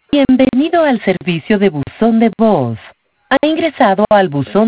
Bienvenido al servicio de buzón de voz. Ha ingresado al buzón